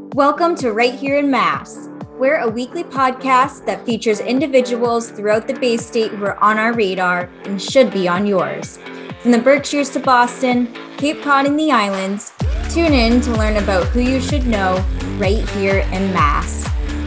Welcome to Right Here in Mass. We're a weekly podcast that features individuals throughout the Bay State who are on our radar and should be on yours. From the Berkshires to Boston, Cape Cod and the islands, tune in to learn about who you should know right here in Mass.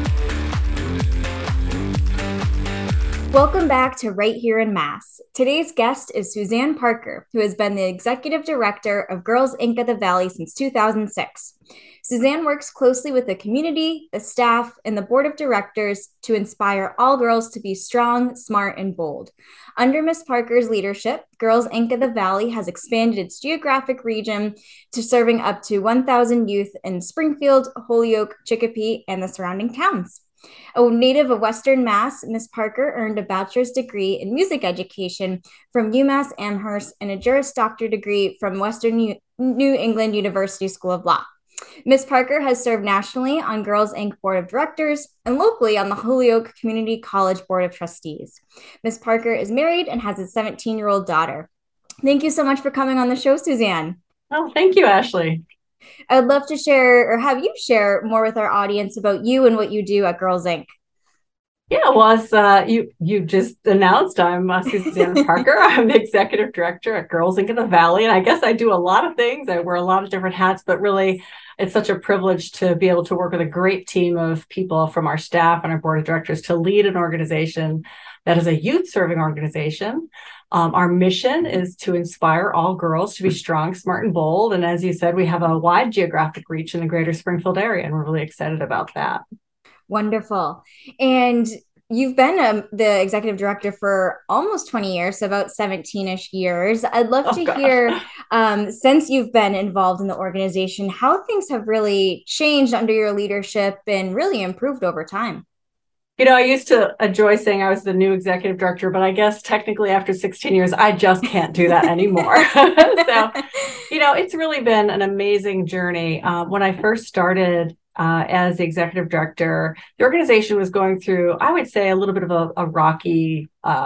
Welcome back to Right Here in Mass. Today's guest is Suzanne Parker, who has been the Executive Director of Girls Inc. of the Valley since 2006. Suzanne works closely with the community, the staff, and the board of directors to inspire all girls to be strong, smart, and bold. Under Ms. Parker's leadership, Girls Inc. of the Valley has expanded its geographic region to serving up to 1,000 youth in Springfield, Holyoke, Chicopee, and the surrounding towns. A native of Western Mass, Ms. Parker earned a bachelor's degree in music education from UMass Amherst and a Juris Doctor degree from Western New England University School of Law. Ms. Parker has served nationally on Girls Inc. Board of Directors and locally on the Holyoke Community College Board of Trustees. Ms. Parker is married and has a 17-year-old daughter. Thank you so much for coming on the show, Suzanne. Oh, thank you, Ashley. I'd love to share or have you share more with our audience about you and what you do at Girls Inc. Yeah, well, as you just announced, I'm Suzanne Parker. I'm the Executive Director at Girls Inc. of the Valley. And I guess I do a lot of things. I wear a lot of different hats, but really it's such a privilege to be able to work with a great team of people from our staff and our board of directors to lead an organization that is a youth-serving organization. Our mission is to inspire all girls to be strong, smart, and bold. And as you said, we have a wide geographic reach in the greater Springfield area, and we're really excited about that. Wonderful. And you've been the executive director for almost 20 years, so about 17-ish years. I'd love to hear, since you've been involved in the organization, how things have really changed under your leadership and really improved over time. You know, I used to enjoy saying I was the new executive director, but I guess technically after 16 years, I just can't do that anymore. So, it's really been an amazing journey. When I first started as the executive director, the organization was going through, I would say, a little bit of a rocky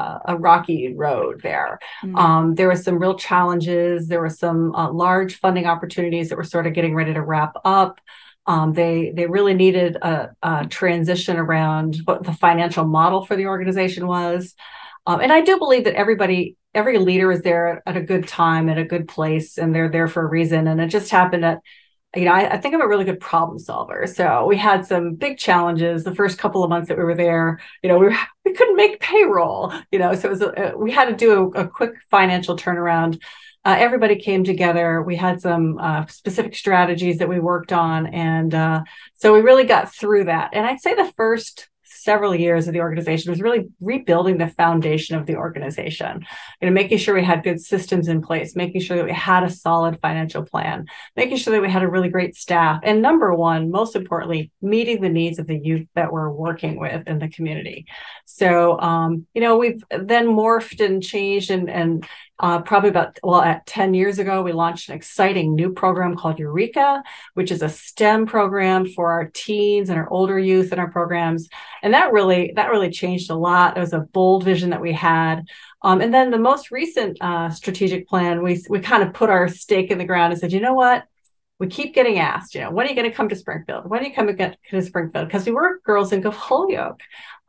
road there. Mm-hmm. There were some real challenges. There were some large funding opportunities that were sort of getting ready to wrap up. They really needed a transition around what the financial model for the organization was. And I do believe that every leader is there at a good time, at a good place, and they're there for a reason. And it just happened that, I think I'm a really good problem solver. So we had some big challenges the first couple of months that we were there. We couldn't make payroll, so it was we had to do a quick financial turnaround. Everybody came together. We had some specific strategies that we worked on. And so we really got through that. And I'd say the first several years of the organization was really rebuilding the foundation of the organization, making sure we had good systems in place, making sure that we had a solid financial plan, making sure that we had a really great staff. And number one, most importantly, meeting the needs of the youth that we're working with in the community. So, we've then morphed and changed and probably at 10 years ago, we launched an exciting new program called Eureka, which is a STEM program for our teens and our older youth in our programs. And that really changed a lot. It was a bold vision that we had. And then the most recent strategic plan, we kind of put our stake in the ground and said, you know what? We keep getting asked, when are you going to come to Springfield? When are you coming to Springfield? Because we were Girls Inc. of Holyoke.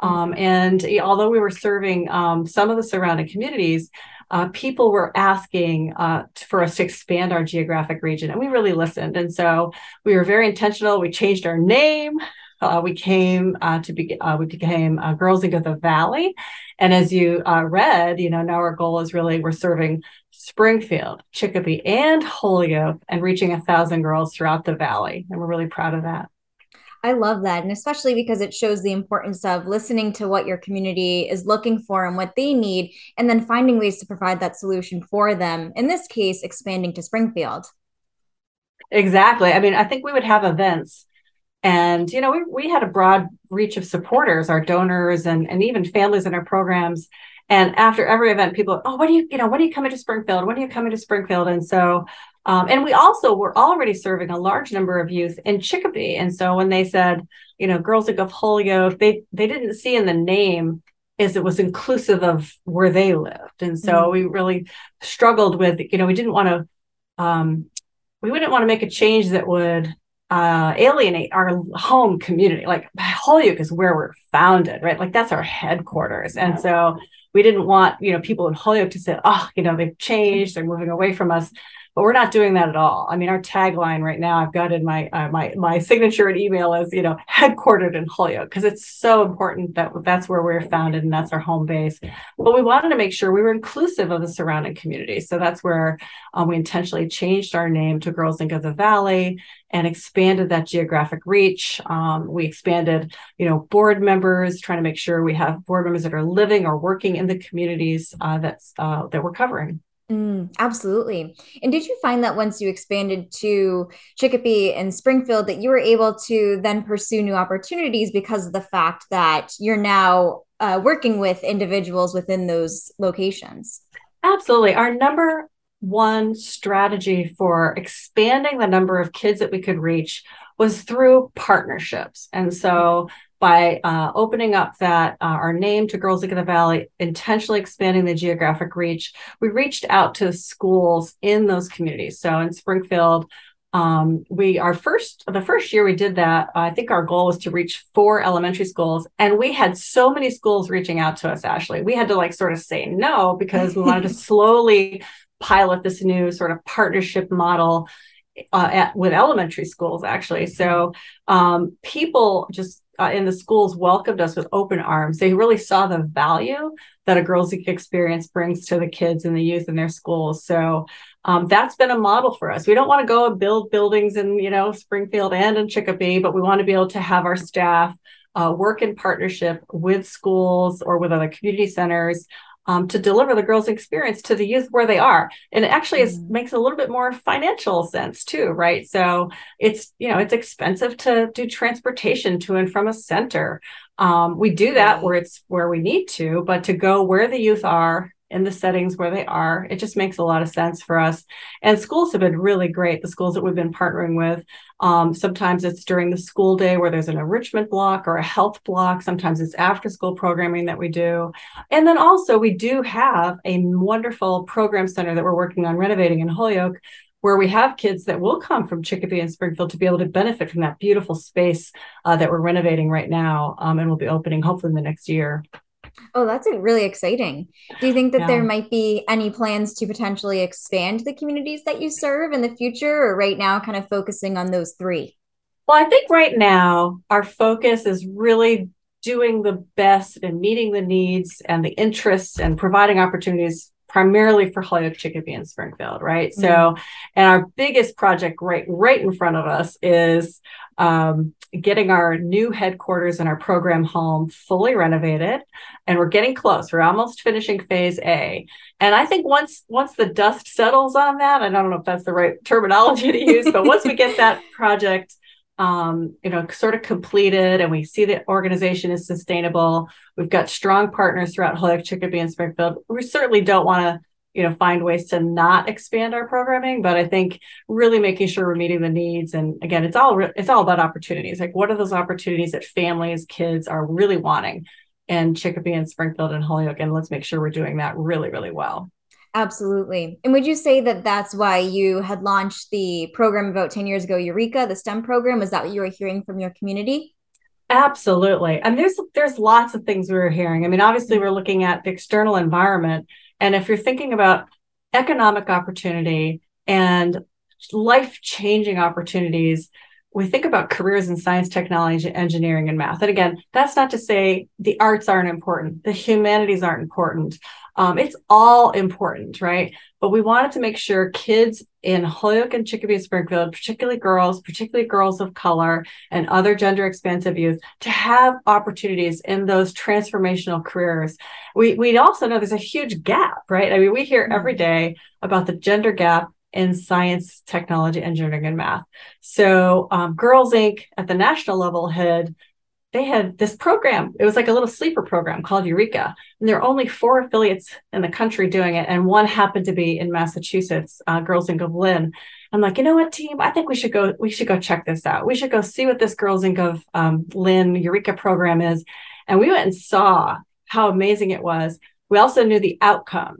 And although we were serving some of the surrounding communities, people were asking for us to expand our geographic region, and we really listened. And so we were very intentional. We changed our name. We became Girls Inc. of the Valley. And as you read, now our goal is really we're serving Springfield, Chicopee, and Holyoke, and reaching 1,000 girls throughout the Valley. And we're really proud of that. I love that. And especially because it shows the importance of listening to what your community is looking for and what they need, and then finding ways to provide that solution for them. In this case, expanding to Springfield. Exactly. I mean, I think we would have events and, we had a broad reach of supporters, our donors and even families in our programs. And after every event, people, when are you coming to Springfield? When are you coming to Springfield? And so, and we also were already serving a large number of youth in Chicopee. And so when they said, Girls Inc. of Holyoke, they didn't see in the name is it was inclusive of where they lived. And so we really struggled with, we didn't want to make a change that would alienate our home community. Like Holyoke is where we're founded, right? Like that's our headquarters. And so we didn't want, people in Holyoke to say, oh, they've changed, they're moving away from us. But we're not doing that at all. I mean, our tagline right now, I've got in my signature and email is, headquartered in Holyoke, because it's so important that that's where we're founded and that's our home base. But we wanted to make sure we were inclusive of the surrounding community. So that's where we intentionally changed our name to Girls Inc. of the Valley and expanded that geographic reach. We expanded, board members, trying to make sure we have board members that are living or working in the communities that we're covering. Absolutely. And did you find that once you expanded to Chicopee and Springfield that you were able to then pursue new opportunities because of the fact that you're now working with individuals within those locations? Absolutely. Our number one strategy for expanding the number of kids that we could reach was through partnerships. And so by opening up that our name to Girls Inc. of the Valley, intentionally expanding the geographic reach, we reached out to schools in those communities. So in Springfield, the first year we did that, I think our goal was to reach 4 elementary schools, and we had so many schools reaching out to us, Ashley. We had to sort of say no, because we wanted to slowly pilot this new sort of partnership model with elementary schools, actually. So people just in the schools welcomed us with open arms. They really saw the value that a Girls Inc. experience brings to the kids and the youth in their schools. So that's been a model for us. We don't want to go and build buildings in, Springfield and in Chicopee, but we want to be able to have our staff work in partnership with schools or with other community centers to deliver the Girls experience to the youth where they are. And it actually makes a little bit more financial sense too, right? So it's expensive to do transportation to and from a center. We do that where we need to, but to go where the youth are in the settings where they are, it just makes a lot of sense for us. And schools have been really great. The schools that we've been partnering with, sometimes it's during the school day where there's an enrichment block or a health block. Sometimes it's after school programming that we do. And then also we do have a wonderful program center that we're working on renovating in Holyoke, where we have kids that will come from Chicopee and Springfield to be able to benefit from that beautiful space that we're renovating right now, and we'll be opening hopefully in the next year. Oh, that's really exciting. Do you think that there might be any plans to potentially expand the communities that you serve in the future, or right now kind of focusing on those 3? Well, I think right now our focus is really doing the best and meeting the needs and the interests and providing opportunities primarily for Holyoke, Chicopee, and Springfield, right? Mm-hmm. So, and our biggest project right in front of us is getting our new headquarters and our program home fully renovated, and we're getting close. We're almost finishing phase A. And I think once the dust settles on that, and I don't know if that's the right terminology to use, but once we get that project sort of completed and we see the organization is sustainable, we've got strong partners throughout Holyoke, Chicopee, and Springfield. We certainly don't want to find ways to not expand our programming, but I think really making sure we're meeting the needs. And again, it's all about opportunities. Like, what are those opportunities that families, kids are really wanting in Chicopee and Springfield and Holyoke? And let's make sure we're doing that really, really well. Absolutely. And would you say that that's why you had launched the program about 10 years ago, Eureka, the STEM program? Is that what you were hearing from your community? Absolutely. And there's lots of things we were hearing. I mean, obviously, we're looking at the external environment. And if you're thinking about economic opportunity and life-changing opportunities, we think about careers in science, technology, engineering, and math. And again, that's not to say the arts aren't important, the humanities aren't important. It's all important, right? But we wanted to make sure kids in Holyoke and Chicopee and Springfield, particularly girls of color and other gender expansive youth, to have opportunities in those transformational careers. We also know there's a huge gap, right? I mean, we hear every day about the gender gap in science, technology, engineering, and math. So Girls Inc. at the national level they had this program. It was like a little sleeper program called Eureka. And there are only 4 affiliates in the country doing it. And one happened to be in Massachusetts, Girls Inc. of Lynn. I'm like, you know what, team? I think we should go check this out. We should go see what this Girls Inc. of Lynn Eureka program is. And we went and saw how amazing it was. We also knew the outcomes.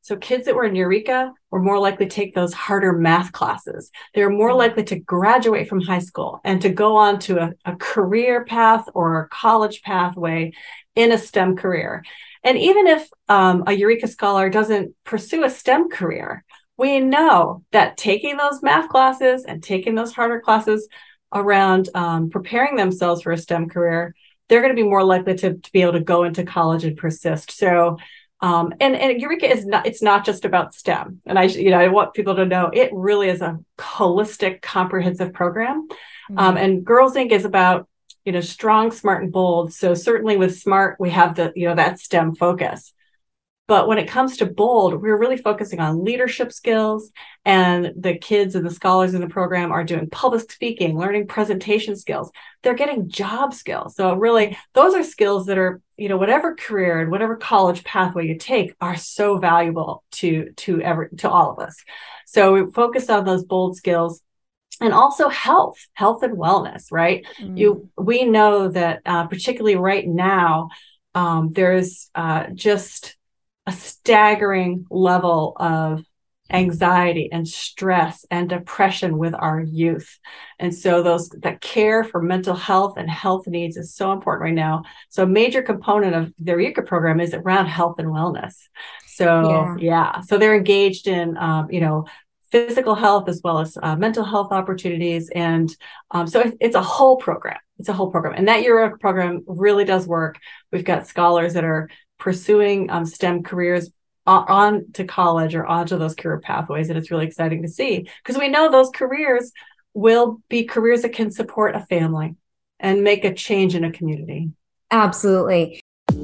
So kids that were in Eureka were more likely to take those harder math classes. They were more likely to graduate from high school and to go on to a career path or a college pathway in a STEM career. And even if a Eureka Scholar doesn't pursue a STEM career, we know that taking those math classes and taking those harder classes around preparing themselves for a STEM career, they're going to be more likely to be able to go into college and persist. So, and Eureka it's not just about STEM. And I want people to know it really is a holistic, comprehensive program. And Girls Inc. is about, strong, smart, and bold. So certainly with smart, we have that STEM focus. But when it comes to bold, we're really focusing on leadership skills, and the kids and the scholars in the program are doing public speaking, learning presentation skills. They're getting job skills. So really, those are skills that are, whatever career and whatever college pathway you take are so valuable to all of us. So we focus on those bold skills. And also health and wellness, right? We know that particularly right now, there's just a staggering level of anxiety and stress and depression with our youth. And so the care for mental health and health needs is so important right now. So a major component of the Eureka program is around health and wellness. So so they're engaged in, physical health as well as mental health opportunities. And so it's a whole program. And that Eureka program really does work. We've got scholars that are pursuing STEM careers on to college or onto those career pathways. And it's really exciting to see, because we know those careers will be careers that can support a family and make a change in a community. Absolutely.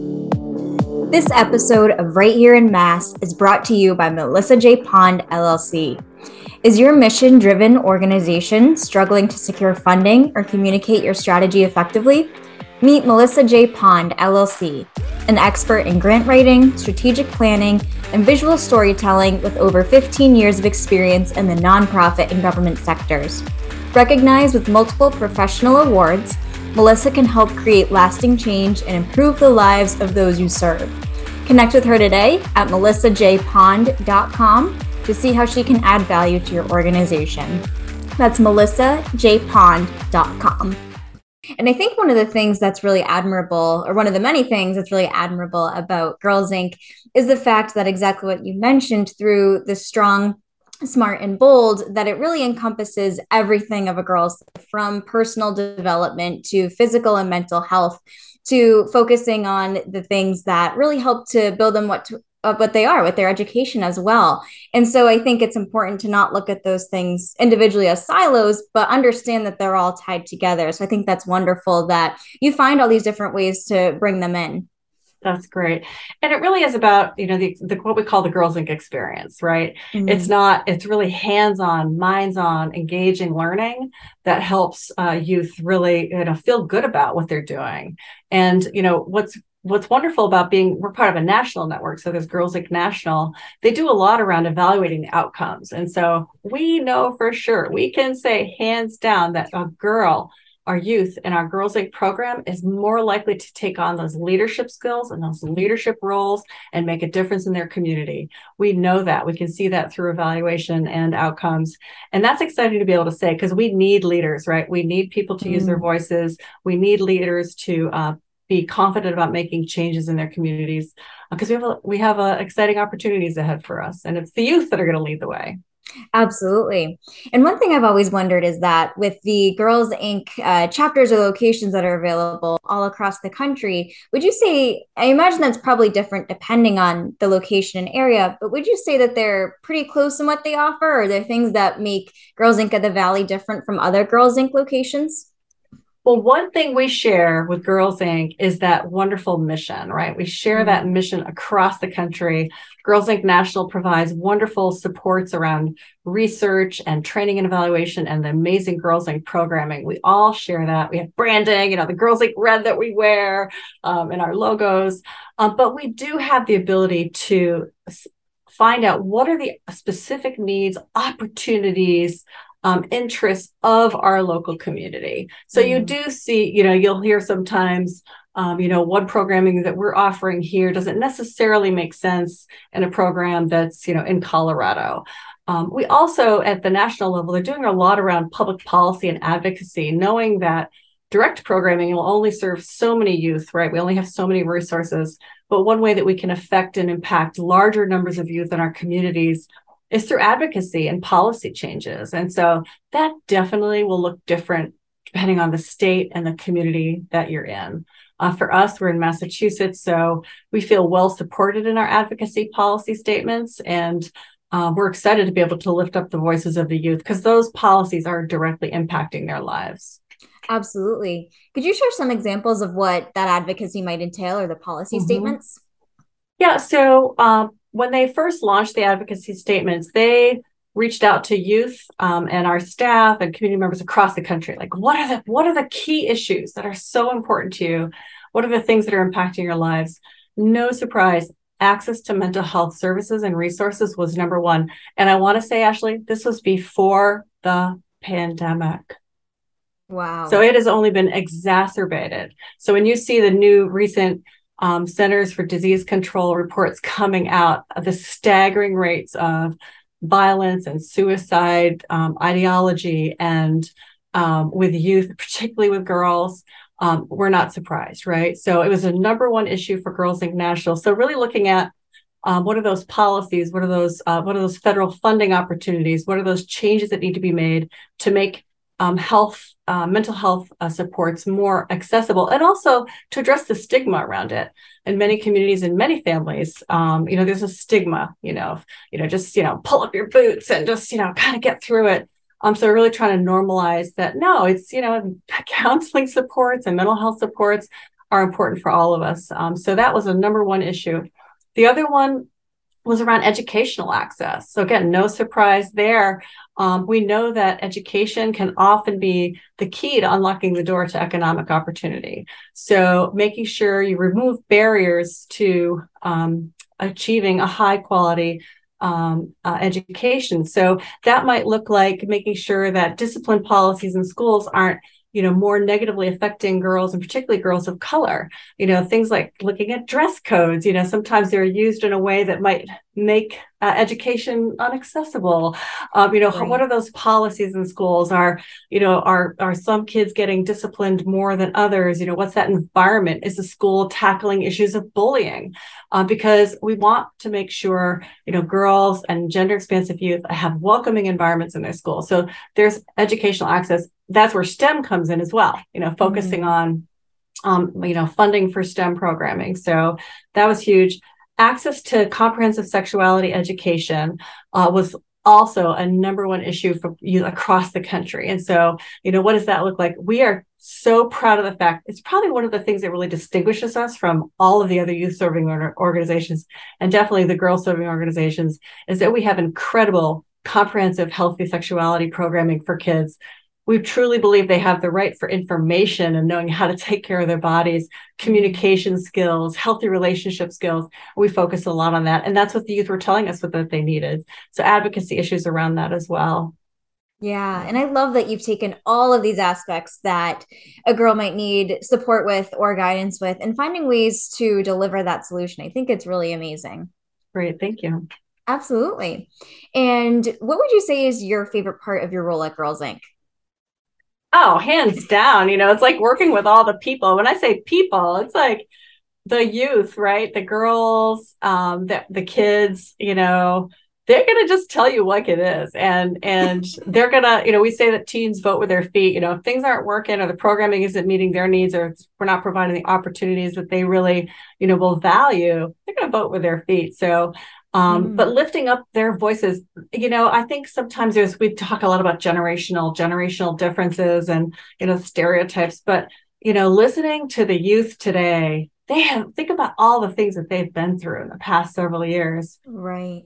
This episode of Right Here in Mass is brought to you by Melissa J. Pond, LLC. Is your mission-driven organization struggling to secure funding or communicate your strategy effectively? Meet Melissa J. Pond, LLC, an expert in grant writing, strategic planning, and visual storytelling with over 15 years of experience in the nonprofit and government sectors. Recognized with multiple professional awards, Melissa can help create lasting change and improve the lives of those you serve. Connect with her today at melissajpond.com to see how she can add value to your organization. That's melissajpond.com. And I think one of the things that's really admirable, or one of the many things that's really admirable about Girls Inc. is the fact that exactly what you mentioned, through the strong, smart, and bold, that it really encompasses everything of a girl's, from personal development to physical and mental health, to focusing on the things that really help to build them what they are, with their education as well. And so I think it's important to not look at those things individually as silos, but understand that they're all tied together. So I think that's wonderful that you find all these different ways to bring them in. That's great. And it really is about, the what we call the Girls Inc. experience, right? It's really hands-on, minds-on, engaging learning that helps youth really, feel good about what they're doing. And, what's wonderful about we're part of a national network. So there's Girls Inc. National. They do a lot around evaluating the outcomes. And so we know for sure, we can say hands down that our youth in our Girls Inc. program is more likely to take on those leadership skills and those leadership roles and make a difference in their community. We know that. We can see that through evaluation and outcomes. And that's exciting to be able to say, because we need leaders, right? We need people to use their voices. We need leaders to be confident about making changes in their communities, because we have exciting opportunities ahead for us. And it's the youth that are going to lead the way. Absolutely. And one thing I've always wondered is that with the Girls Inc. Chapters or locations that are available all across the country, would you say, I imagine that's probably different depending on the location and area, but would you say that they're pretty close in what they offer? Or are there things that make Girls Inc. of the Valley different from other Girls Inc. locations? Well, one thing we share with Girls Inc. is that wonderful mission, right? We share that mission across the country. Girls Inc. National provides wonderful supports around research and training and evaluation and the amazing Girls Inc. programming. We all share that. We have branding, the Girls Inc. red that we wear in our logos. But we do have the ability to find out what are the specific needs, opportunities, interests of our local community. So you do see, you'll hear sometimes what programming that we're offering here doesn't necessarily make sense in a program that's, in Colorado. We also, at the national level, are doing a lot around public policy and advocacy, knowing that direct programming will only serve so many youth, right? We only have so many resources. But one way that we can affect and impact larger numbers of youth in our communities is through advocacy and policy changes. And so that definitely will look different depending on the state and the community that you're in. For us, we're in Massachusetts, so we feel well supported in our advocacy policy statements. And we're excited to be able to lift up the voices of the youth because those policies are directly impacting their lives. Absolutely. Could you share some examples of what that advocacy might entail or the policy statements? Yeah. So when they first launched the advocacy statements, they reached out to youth and our staff and community members across the country. Like, what are the key issues that are so important to you? What are the things that are impacting your lives? No surprise, access to mental health services and resources was number one. And I want to say, Ashley, this was before the pandemic. Wow. So it has only been exacerbated. So when you see the new recent Centers for Disease Control reports coming out of the staggering rates of violence and suicide ideology and with youth, particularly with girls, we're not surprised, right? So it was a number one issue for Girls Inc. National. So really looking at what are those policies? What are those federal funding opportunities? What are those changes that need to be made to make mental health supports more accessible, and also to address the stigma around it. In many communities and many families, there's a stigma, just, pull up your boots and just, kind of get through it. So we're really trying to normalize that. No, it's, counseling supports and mental health supports are important for all of us. So that was a number one issue. The other one was around educational access. So again, no surprise there. We know that education can often be the key to unlocking the door to economic opportunity. So making sure you remove barriers to achieving a high quality education. So that might look like making sure that discipline policies in schools aren't more negatively affecting girls, and particularly girls of color. Things like looking at dress codes. Sometimes they're used in a way that might make education inaccessible. Right. What are those policies in schools? Are some kids getting disciplined more than others? What's that environment? Is the school tackling issues of bullying? Because we want to make sure, girls and gender expansive youth have welcoming environments in their school. So there's educational access. That's where STEM comes in as well, focusing on, funding for STEM programming. So that was huge. Access to comprehensive sexuality education was also a number one issue for youth across the country. And so, what does that look like? We are so proud of the fact it's probably one of the things that really distinguishes us from all of the other youth serving organizations, and definitely the girl serving organizations, is that we have incredible comprehensive healthy sexuality programming for kids. We truly believe they have the right for information and knowing how to take care of their bodies, communication skills, healthy relationship skills. We focus a lot on that. And that's what the youth were telling us that they needed. So advocacy issues around that as well. Yeah. And I love that you've taken all of these aspects that a girl might need support with or guidance with and finding ways to deliver that solution. I think it's really amazing. Great. Thank you. Absolutely. And what would you say is your favorite part of your role at Girls Inc.? Oh, hands down. It's like working with all the people. When I say people, it's like the youth, right? The girls, the kids, they're going to just tell you like it is. And they're going to, we say that teens vote with their feet. If things aren't working or the programming isn't meeting their needs, or we're not providing the opportunities that they really, will value, they're going to vote with their feet. So but lifting up their voices, I think sometimes we talk a lot about generational differences and, stereotypes, but, listening to the youth today, think about all the things that they've been through in the past several years. Right.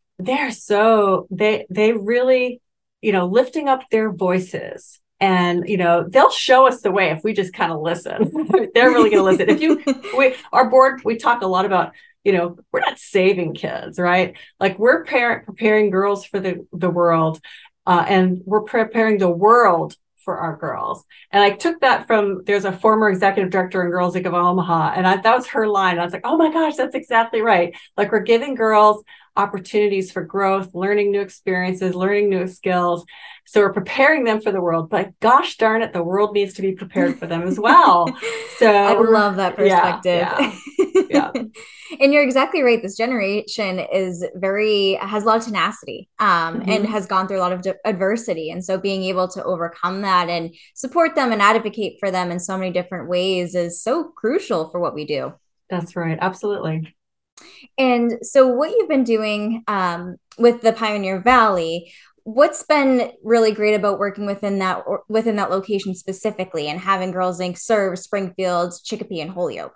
They really, lifting up their voices. And, they'll show us the way if we just kind of listen. They're really going to listen. Our board, we talk a lot about, we're not saving kids, right? Like we're preparing girls for the world, and we're preparing the world for our girls. And I took that from, there's a former executive director in Girls Inc. of Omaha, and that was her line. I was like, oh my gosh, that's exactly right. Like, we're giving girls opportunities for growth, learning new experiences, learning new skills. So we're preparing them for the world, but gosh darn it, the world needs to be prepared for them as well. So I love that perspective. Yeah. And you're exactly right. This generation has a lot of tenacity, and has gone through a lot of adversity. And so being able to overcome that and support them and advocate for them in so many different ways is so crucial for what we do. That's right. Absolutely. And so what you've been doing with the Pioneer Valley, what's been really great about working within that location specifically, and having Girls Inc. serve Springfield, Chicopee, and Holyoke?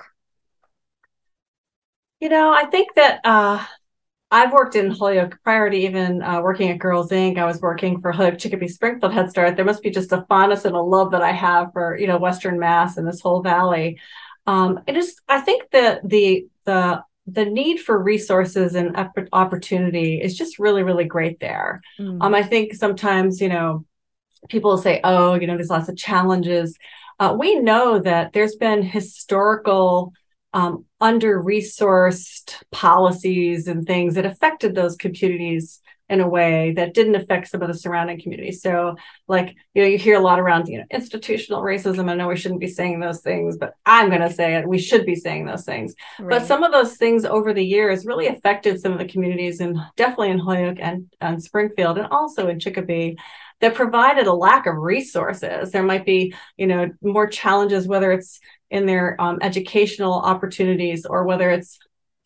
I think that I've worked in Holyoke prior to even working at Girls Inc. I was working for Holyoke, Chicopee, Springfield Head Start. There must be just a fondness and a love that I have for, Western Mass and this whole valley. I think that the need for resources and opportunity is just really, really great there. I think sometimes, people say, oh, there's lots of challenges. We know that there's been historical under-resourced policies and things that affected those communities in a way that didn't affect some of the surrounding communities. So, you hear a lot around, institutional racism. I know we shouldn't be saying those things, but I'm going to say it. We should be saying those things. Right. But some of those things over the years really affected some of the communities, and definitely in Holyoke and Springfield, and also in Chicopee, that provided a lack of resources. There might be, more challenges, whether it's in their educational opportunities, or whether it's,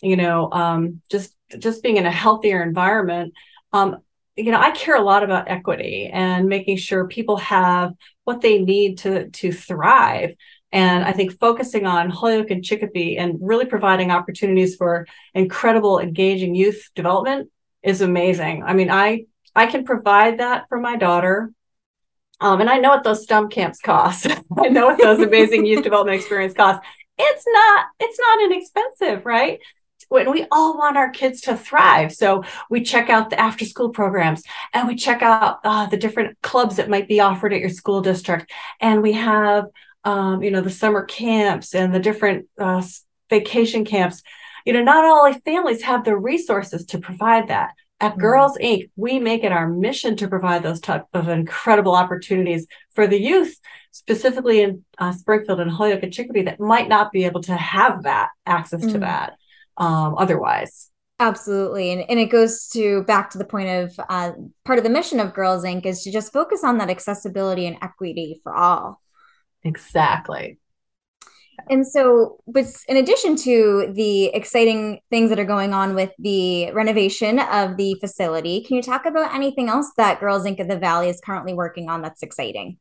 just being in a healthier environment. I care a lot about equity and making sure people have what they need to thrive. And I think focusing on Holyoke and Chicopee and really providing opportunities for incredible, engaging youth development is amazing. I mean, I can provide that for my daughter. And I know what those STEM camps cost. I know what those amazing youth development experience cost. It's not inexpensive, right? When we all want our kids to thrive. So we check out the after school programs, and we check out the different clubs that might be offered at your school district. And we have, the summer camps and the different vacation camps. Not all families have the resources to provide that. At Girls Inc., we make it our mission to provide those type of incredible opportunities for the youth, specifically in Springfield and Holyoke and Chicopee, that might not be able to have that access to that otherwise. Absolutely. And it goes back to the point of part of the mission of Girls Inc. is to just focus on that accessibility and equity for all. Exactly. And so, but in addition to the exciting things that are going on with the renovation of the facility, can you talk about anything else that Girls Inc. of the Valley is currently working on that's exciting?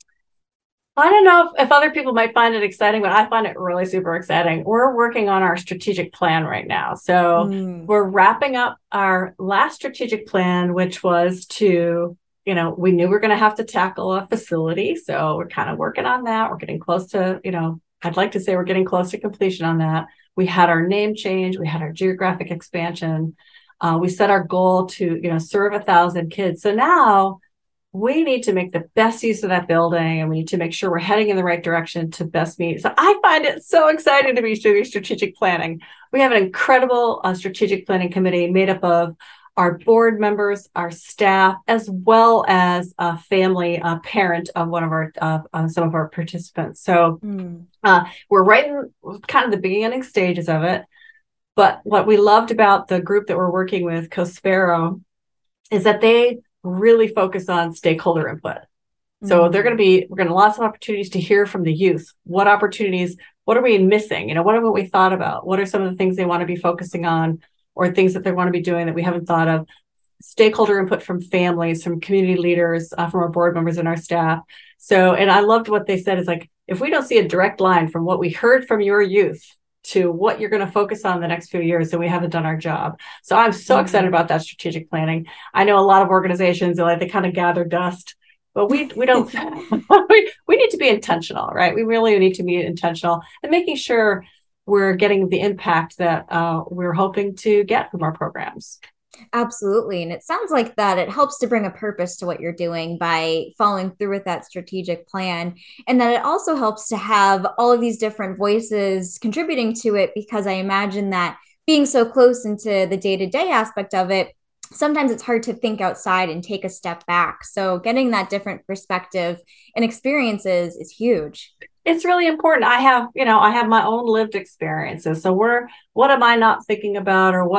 I don't know if other people might find it exciting, but I find it really super exciting. We're working on our strategic plan right now. So we're wrapping up our last strategic plan, which was to, we knew we were going to have to tackle a facility. So we're kind of working on that. We're getting close to, I'd like to say we're getting close to completion on that. We had our name change. We had our geographic expansion. We set our goal to, serve 1,000 kids. So now we need to make the best use of that building, and we need to make sure we're heading in the right direction to best meet. So I find it so exciting to be doing strategic planning. We have an incredible strategic planning committee made up of our board members, our staff, as well as a family, a parent of one of our some of our participants. So we're right in kind of the beginning stages of it. But what we loved about the group that we're working with, Cospero, is that they really focus on stakeholder input. So we're going to lots of opportunities to hear from the youth. What opportunities, what are we missing? What haven't we thought about? What are some of the things they want to be focusing on, or things that they want to be doing that we haven't thought of? Stakeholder input from families, from community leaders, from our board members and our staff. So, and I loved what they said is if we don't see a direct line from what we heard from your youth to what you're going to focus on the next few years, then we haven't done our job. So I'm so excited about that strategic planning. I know a lot of organizations, they kind of gather dust, but we don't, we need to be intentional, right? We really need to be intentional and making sure we're getting the impact that we're hoping to get from our programs. Absolutely. And it sounds like that it helps to bring a purpose to what you're doing by following through with that strategic plan. And that it also helps to have all of these different voices contributing to it, because I imagine that being so close into the day to day aspect of it, sometimes it's hard to think outside and take a step back. So getting that different perspective and experiences is huge. It's really important. I have my own lived experiences. So what am I not thinking about, or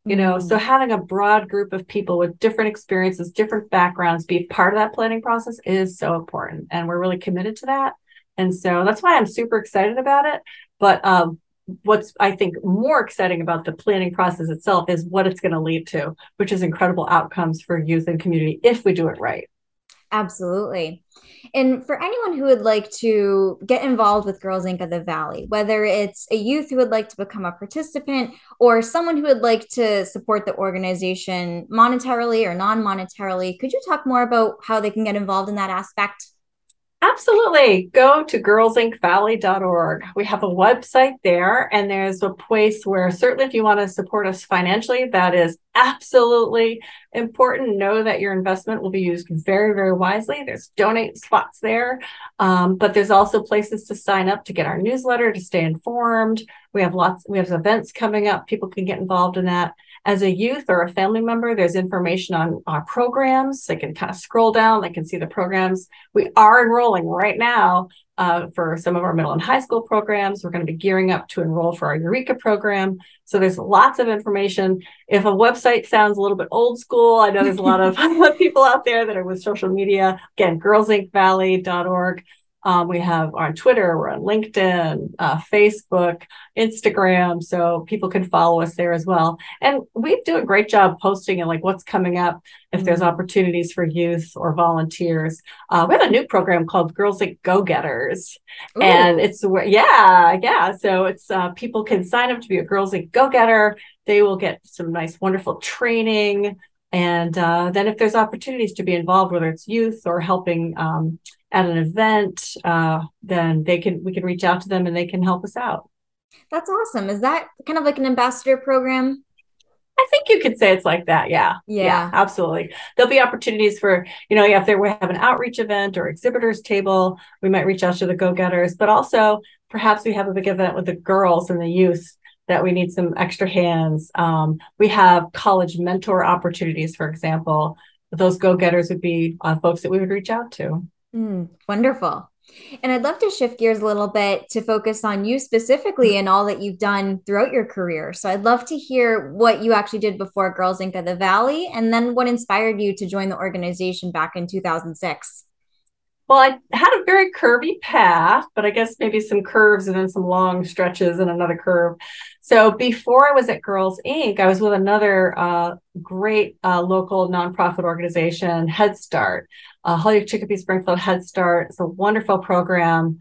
so Mm. having a broad group of people with different experiences, different backgrounds, be part of that planning process is so important. And we're really committed to that. And so that's why I'm super excited about it. But what's, I think, more exciting about the planning process itself is what it's going to lead to, which is incredible outcomes for youth and community if we do it right. Absolutely. And for anyone who would like to get involved with Girls Inc. of the Valley, whether it's a youth who would like to become a participant or someone who would like to support the organization monetarily or non monetarily, could you talk more about how they can get involved in that aspect? Absolutely. Go to girlsincvalley.org. We have a website there, and there's a place where certainly if you want to support us financially, that is absolutely important. Know that your investment will be used very, very wisely. There's donate spots there, but there's also places to sign up to get our newsletter, to stay informed. We have events coming up. People can get involved in that. As a youth or a family member, there's information on our programs. They can kind of scroll down, they can see the programs. We are enrolling right now for some of our middle and high school programs. We're going to be gearing up to enroll for our Eureka program. So there's lots of information. If a website sounds a little bit old school, I know there's a lot of people out there that are with social media. Again, girlsincvalley.org. We have on Twitter, we're on LinkedIn, Facebook, Instagram, so people can follow us there as well. And we do a great job posting and like what's coming up, if there's opportunities for youth or volunteers. We have a new program called Girls Inc. Go-Getters, and Ooh. yeah. So it's people can sign up to be a Girls Inc. Go-Getter. They will get some nice, wonderful training. And then if there's opportunities to be involved, whether it's youth or helping at an event, then we can reach out to them and they can help us out. That's awesome. Is that kind of like an ambassador program? I think you could say it's like that. Yeah. Yeah, Yeah. absolutely. There'll be opportunities for, if we have an outreach event or exhibitors table, we might reach out to the go-getters, but also perhaps we have a big event with the girls and the youth that we need some extra hands. We have college mentor opportunities, for example. Those go-getters would be folks that we would reach out to. Wonderful. And I'd love to shift gears a little bit to focus on you specifically and all that you've done throughout your career. So I'd love to hear what you actually did before Girls Inc. of the Valley, and then what inspired you to join the organization back in 2006. Well, I had a very curvy path, but I guess maybe some curves and then some long stretches and another curve. So before I was at Girls Inc., I was with another great local nonprofit organization, Head Start, Holyoke Chicopee Springfield Head Start. It's a wonderful program.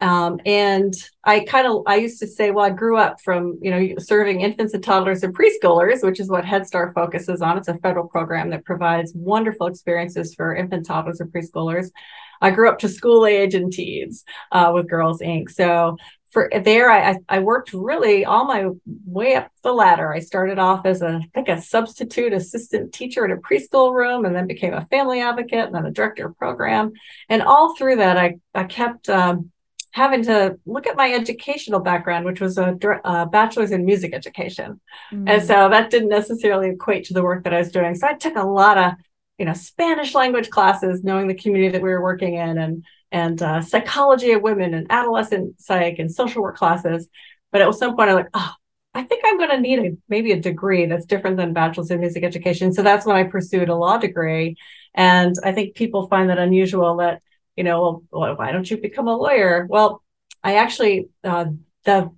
And I used to say, well, I grew up from, serving infants and toddlers and preschoolers, which is what Head Start focuses on. It's a federal program that provides wonderful experiences for infant toddlers and preschoolers. I grew up to school age and teens with Girls Inc. So for there, I worked really all my way up the ladder. I started off as I think a substitute assistant teacher in a preschool room, and then became a family advocate, and then a director of program. And all through that, I kept having to look at my educational background, which was a bachelor's in music education. And so that didn't necessarily equate to the work that I was doing. So I took a lot of Spanish language classes, knowing the community that we were working in, and psychology of women and adolescent psych and social work classes. But at some point, I'm like, oh, I think I'm going to need maybe a degree that's different than bachelor's in music education. So that's when I pursued a law degree. And I think people find that unusual that, well, why don't you become a lawyer? Well, I actually, the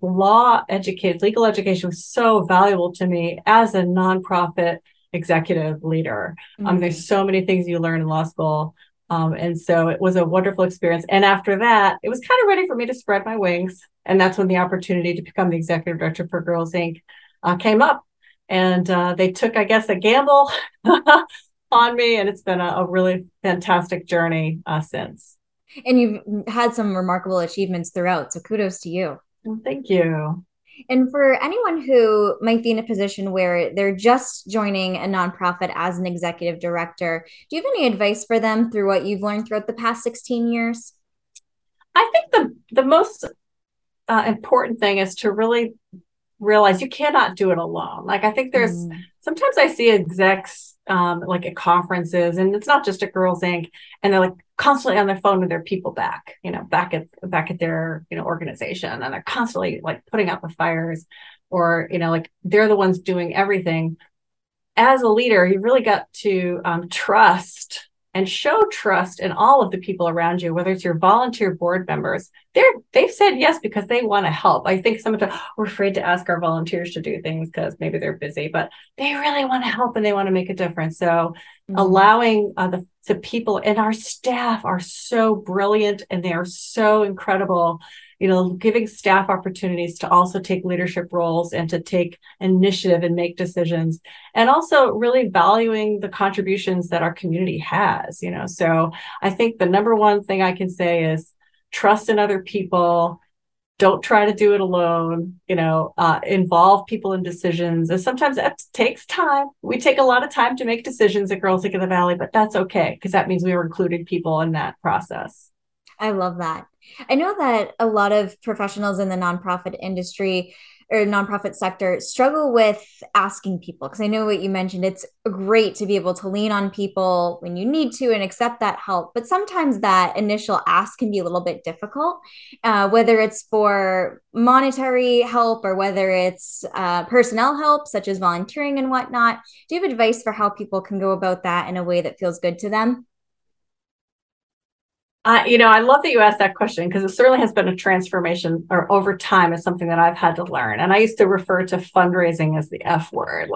legal education was so valuable to me as a nonprofit executive leader. There's so many things you learn in law school. And so it was a wonderful experience. And after that, it was kind of ready for me to spread my wings. And that's when the opportunity to become the executive director for Girls Inc. Came up. And they took, I guess, a gamble on me. And it's been a really fantastic journey since. And you've had some remarkable achievements throughout. So kudos to you. Well, thank you. And for anyone who might be in a position where they're just joining a nonprofit as an executive director, do you have any advice for them through what you've learned throughout the past 16 years? I think the most important thing is to really realize you cannot do it alone. Like I think there's Mm. sometimes I see execs like at conferences, and it's not just at Girls Inc. and they're like constantly on their phone with their people back at their organization, and they're constantly like putting out the fires, or like they're the ones doing everything. As a leader, you really got to trust and show trust in all of the people around you, whether it's your volunteer board members. They've said yes because they want to help. I think sometimes we're afraid to ask our volunteers to do things because maybe they're busy, but they really want to help and they want to make a difference. So Mm. allowing the people, and our staff are so brilliant and they are so incredible, giving staff opportunities to also take leadership roles and to take initiative and make decisions, and also really valuing the contributions that our community has. So I think the number one thing I can say is trust in other people. Don't try to do it alone. Involve people in decisions, and sometimes that takes time. We take a lot of time to make decisions at Girls Inc. of the Valley, but that's okay because that means we were including people in that process. I love that. I know that a lot of professionals in the nonprofit industry or nonprofit sector struggle with asking people, because I know what you mentioned. It's great to be able to lean on people when you need to and accept that help. But sometimes that initial ask can be a little bit difficult, whether it's for monetary help or whether it's personnel help, such as volunteering and whatnot. Do you have advice for how people can go about that in a way that feels good to them? I love that you asked that question because it certainly has been a transformation, or over time is something that I've had to learn. And I used to refer to fundraising as the F word,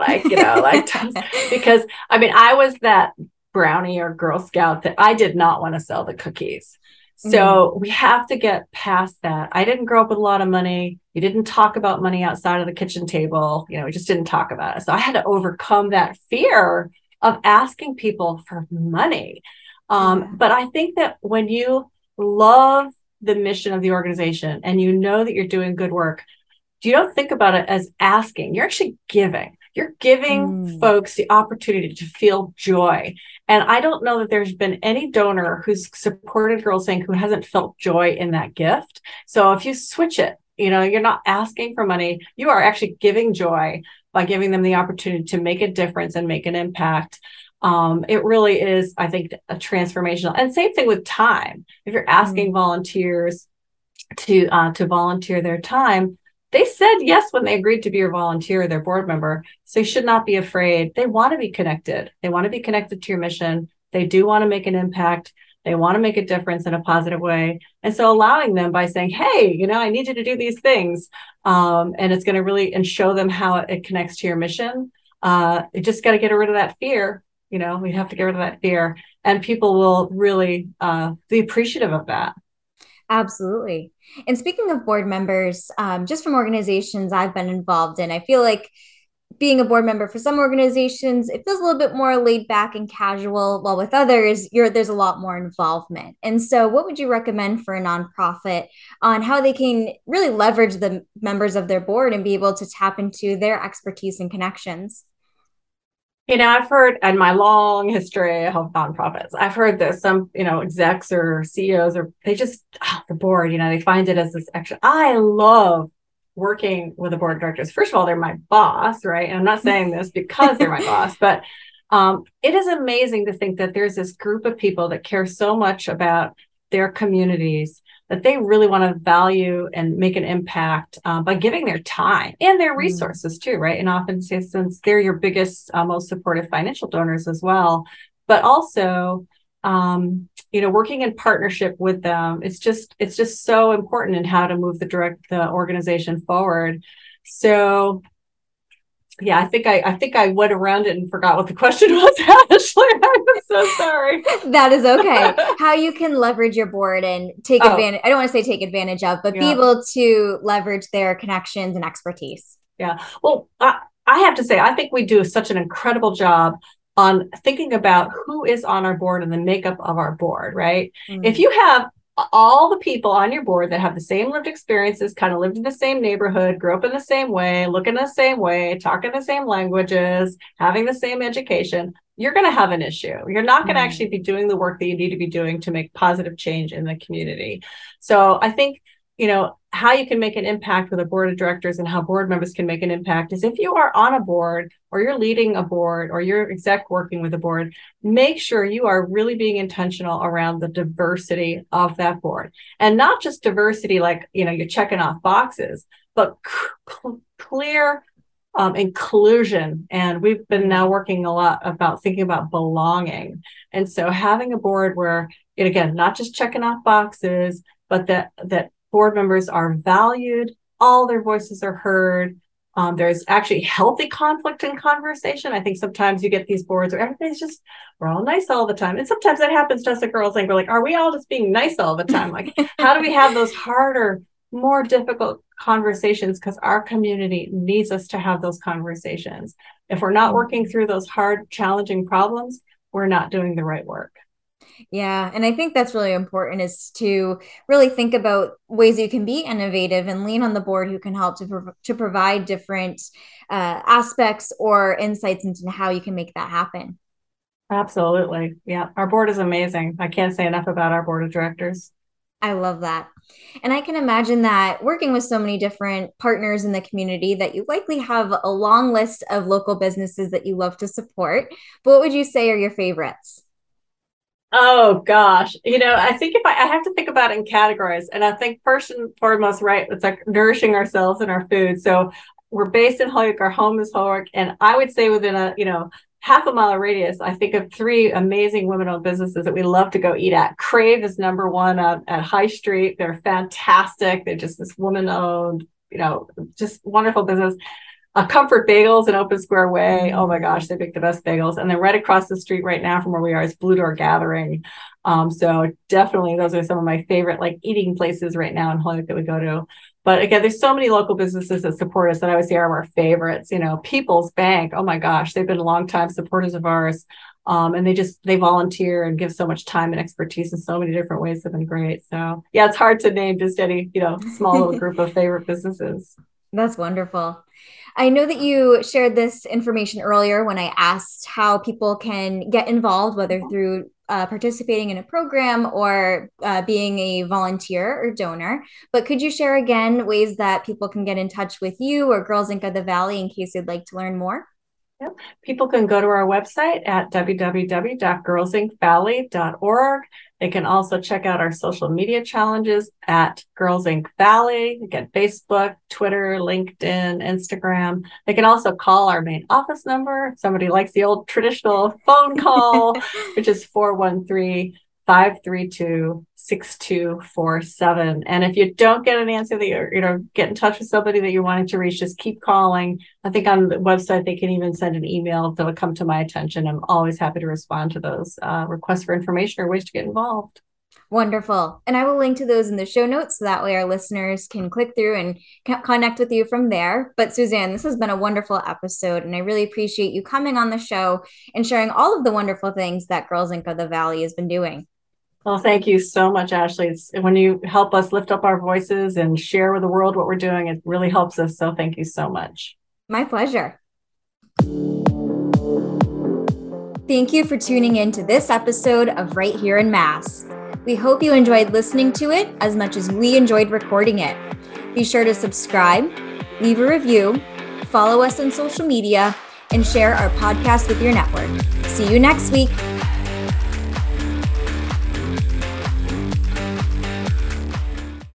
because I mean, I was that brownie or Girl Scout that I did not want to sell the cookies. Mm. So we have to get past that. I didn't grow up with a lot of money. We didn't talk about money outside of the kitchen table. We just didn't talk about it. So I had to overcome that fear of asking people for money. Yeah. But I think that when you love the mission of the organization and you know that you're doing good work, you don't think about it as asking. You're actually giving. You're giving Mm. folks the opportunity to feel joy. And I don't know that there's been any donor who's supported Girls Inc. who hasn't felt joy in that gift. So if you switch it, you're not asking for money. You are actually giving joy by giving them the opportunity to make a difference and make an impact. It really is, I think, a transformational. And same thing with time. If you're asking Mm. volunteers to volunteer their time, they said yes when they agreed to be your volunteer, their board member. So you should not be afraid. They want to be connected. They want to be connected to your mission. They do want to make an impact. They want to make a difference in a positive way. And so allowing them by saying, hey, I need you to do these things. And it's going to really, and show them how it connects to your mission. You just got to get rid of that fear. We have to get rid of that fear, and people will really be appreciative of that. Absolutely. And speaking of board members, just from organizations I've been involved in, I feel like being a board member for some organizations, it feels a little bit more laid back and casual, while with others, there's a lot more involvement. And so, what would you recommend for a nonprofit on how they can really leverage the members of their board and be able to tap into their expertise and connections? I've heard in my long history of nonprofits, I've heard that some, execs or CEOs, or they just, the board, they find it as this extra. I love working with the board of directors. First of all, they're my boss, right? And I'm not saying this because they're my boss, but it is amazing to think that there's this group of people that care so much about their communities that they really want to value and make an impact by giving their time and their Mm. resources too, right? And often, since they're your biggest, most supportive financial donors as well, but also, working in partnership with them. It's just so important in how to move the organization forward. So yeah, I think I went around it and forgot what the question was, Ashley. I'm so sorry. That is okay. How you can leverage your board and take Oh, advantage, I don't want to say take advantage of, but be yeah. able to leverage their connections and expertise. Yeah. Well, I have to say, I think we do such an incredible job on thinking about who is on our board and the makeup of our board, right? If Mm. you have all the people on your board that have the same lived experiences, kind of lived in the same neighborhood, grew up in the same way, look in the same way, talking the same languages, having the same education, you're going to have an issue. You're not going to actually be doing the work that you need to be doing to make positive change in the community. So I think, how you can make an impact with a board of directors and how board members can make an impact is if you are on a board or you're leading a board or you're exec working with a board, make sure you are really being intentional around the diversity of that board. And not just diversity like, you're checking off boxes, but clear inclusion. And we've been now working a lot about thinking about belonging. And so having a board where, again, not just checking off boxes, but that board members are valued, all their voices are heard. There's actually healthy conflict and conversation. I think sometimes you get these boards where everybody's just, we're all nice all the time. And sometimes that happens to us at Girls Inc. We're like, are we all just being nice all the time? Like, how do we have those harder, more difficult conversations? Because our community needs us to have those conversations. If we're not working through those hard, challenging problems, we're not doing the right work. Yeah. And I think that's really important, is to really think about ways you can be innovative and lean on the board who can help to provide different aspects or insights into how you can make that happen. Absolutely. Yeah. Our board is amazing. I can't say enough about our board of directors. I love that. And I can imagine that working with so many different partners in the community that you likely have a long list of local businesses that you love to support. But what would you say are your favorites? Oh gosh. I think if I have to think about it in categories, and I think first and foremost, right, it's like nourishing ourselves and our food. So we're based in Holyoke, our home is Holyoke. And I would say within a, half a mile radius, I think of 3 amazing women-owned businesses that we love to go eat at. Crave is number 1 at High Street. They're fantastic. They're just this woman-owned, just wonderful business. Comfort Bagels in Open Square Way. Oh my gosh, they make the best bagels. And then right across the street right now from where we are is Blue Door Gathering. So definitely those are some of my favorite eating places right now in Holyoke that we go to. But again, there's so many local businesses that support us that I would say are our favorites. People's Bank. Oh my gosh, they've been longtime supporters of ours. And they volunteer and give so much time and expertise in so many different ways. They've been great. So yeah, it's hard to name just any, small little group of favorite businesses. That's wonderful. I know that you shared this information earlier when I asked how people can get involved, whether through participating in a program or being a volunteer or donor. But could you share again ways that people can get in touch with you or Girls Inc. of the Valley in case you'd like to learn more? Yep. People can go to our website at www.girlsincvalley.org. They can also check out our social media challenges at Girls Inc. Valley. Again, Facebook, Twitter, LinkedIn, Instagram. They can also call our main office number if somebody likes the old traditional phone call, which is 413-532-6247. And if you don't get an answer that you're, get in touch with somebody that you're wanting to reach, just keep calling. I think on the website, they can even send an email that'll come to my attention. I'm always happy to respond to those requests for information or ways to get involved. Wonderful. And I will link to those in the show notes so that way our listeners can click through and connect with you from there. But Suzanne, this has been a wonderful episode, and I really appreciate you coming on the show and sharing all of the wonderful things that Girls Inc. of the Valley has been doing. Well, thank you so much, Ashley. When you help us lift up our voices and share with the world what we're doing, it really helps us. So thank you so much. My pleasure. Thank you for tuning in to this episode of Right Here in Mass. We hope you enjoyed listening to it as much as we enjoyed recording it. Be sure to subscribe, leave a review, follow us on social media, and share our podcast with your network. See you next week.